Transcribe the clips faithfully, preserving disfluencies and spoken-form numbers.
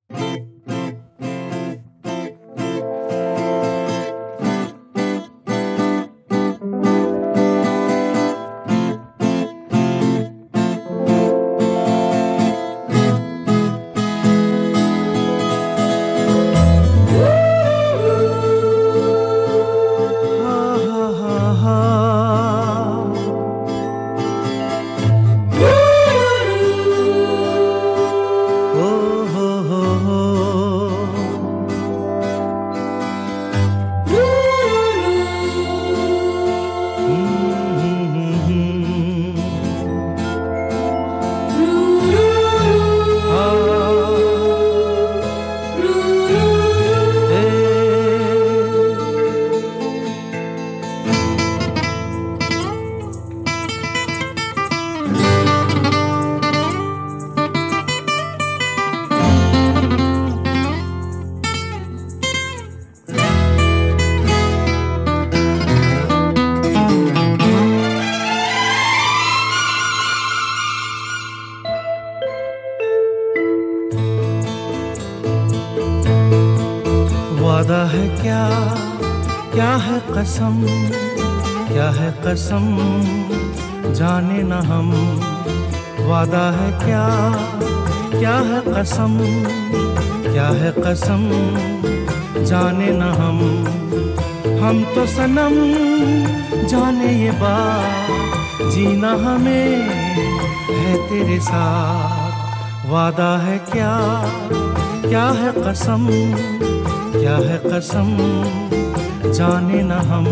वादा है क्या, क्या है कसम, क्या है कसम जाने न हम। वादा है क्या, क्या है कसम, क्या है कसम जाने न हम। हम तो सनम जाने ये बात, जीना हमें है तेरे साथ। वादा है क्या, क्या है कसम, क्या है कसम जाने न हम।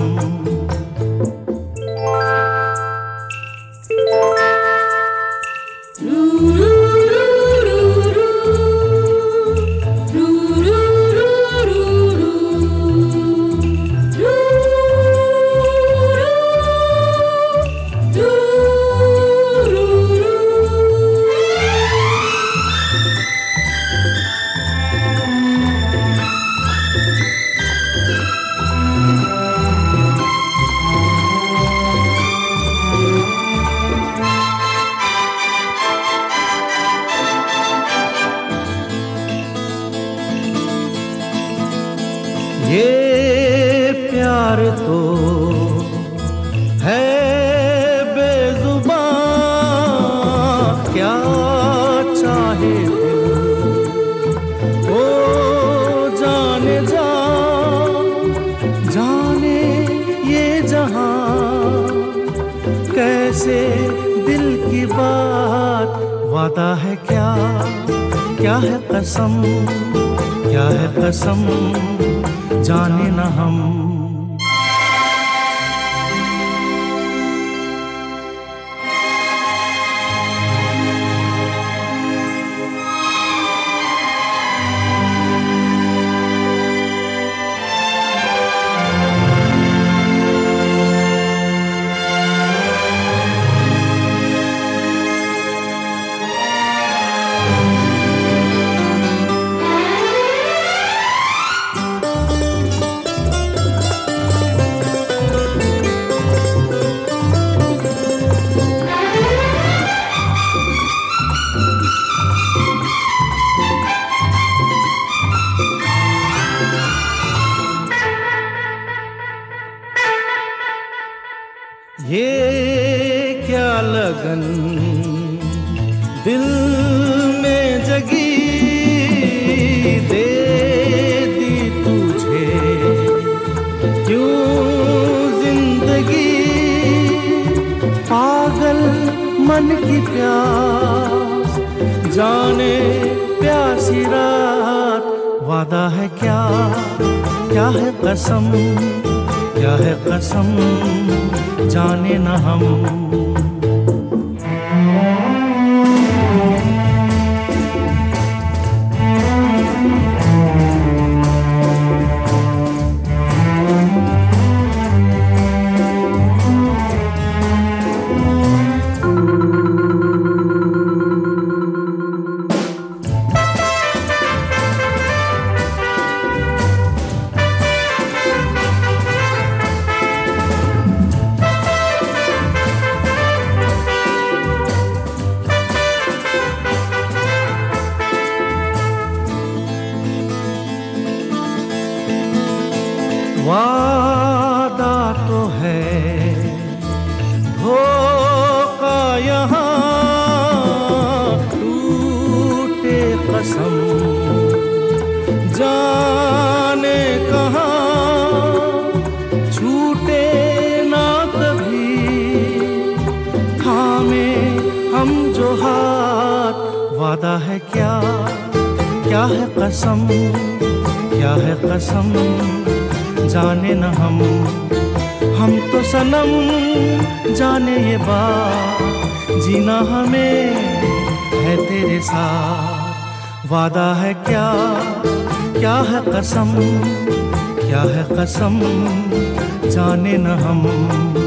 ये प्यार तो है बेजुबां, क्या चाहे दिल ओ जाने जा, जाने ये जहां कैसे दिल की बात। वादा है क्या, क्या है कसम, क्या है कसम जाने न हम। ये क्या लगन दिल में जगी, दे दी तुझे क्यों जिंदगी। पागल मन की प्यास जाने प्यासी रात। वादा है क्या, क्या है कसम, क्या है कसम जाने न हम। वादा तो है धोखा यहाँ, टूटे कसम जाने कहाँ, छूटे ना कभी थामे हम जो हाथ। वादा है क्या, क्या है कसम, क्या है कसम जाने न हम। हम तो सनम जाने ये बात, जीना हमें है तेरे साथ। वादा है क्या, क्या है कसम, क्या है कसम जाने न हम।